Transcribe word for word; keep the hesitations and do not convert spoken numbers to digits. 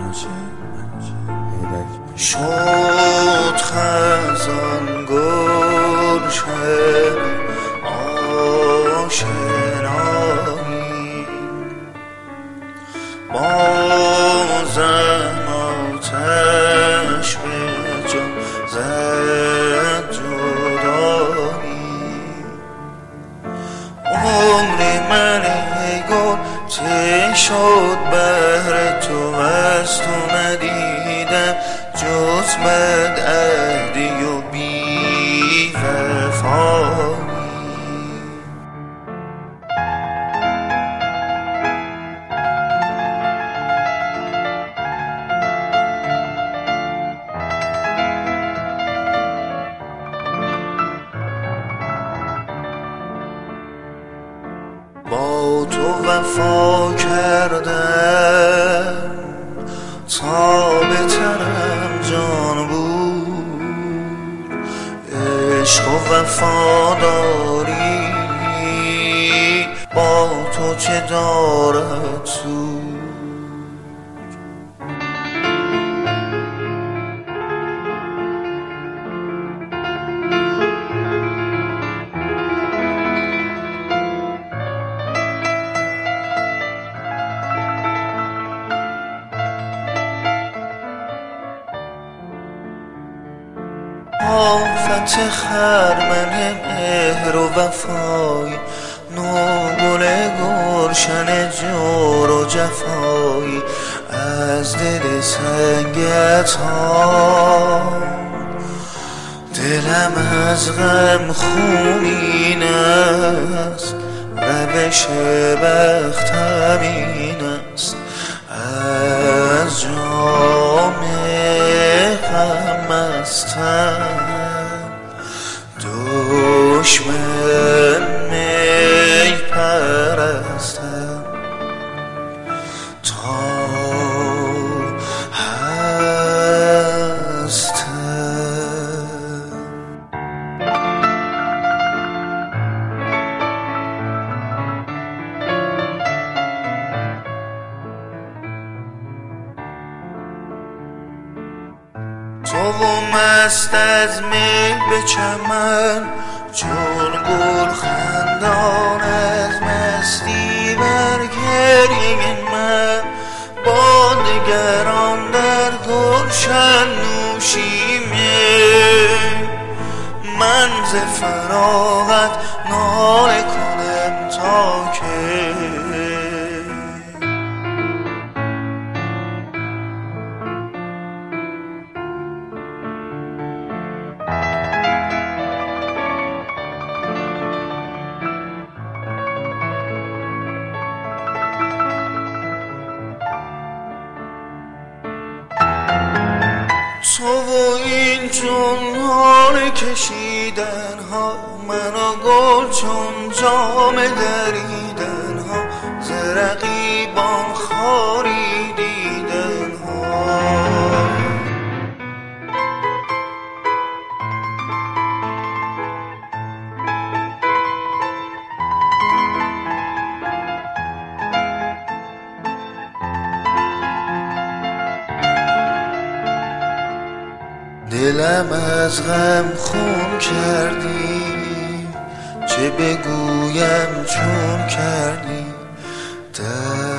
شد خزان گلشن آشنایی بازم آتش به جان زد جدایی عمر من ای گل چه شد بهر تو از تو ندیدم جز بدعهدی و بی وفایی با تو وفا کردم تا بهترم جان بود عشق و وفاداری با تو چه دارد سود آفت خرمن مهر و وفای نوگل گلشن جور و جفایی از دل سنگت ها دلم از غم خونین است روش بختم این است از جام غم مستم دشمن می پرستم تا هستم تو مست از می به چمن چون گل خندان از مستی بر گریه من با دگران در گلشن نوشیمه من ز فراغت ناله کنم تا که تو و این چون حال کشیدن ها من و گل چون جام دریدن ها ز رقیبان خاری دیدن ها دلم از غم خون کردی چه بگویم چون کردی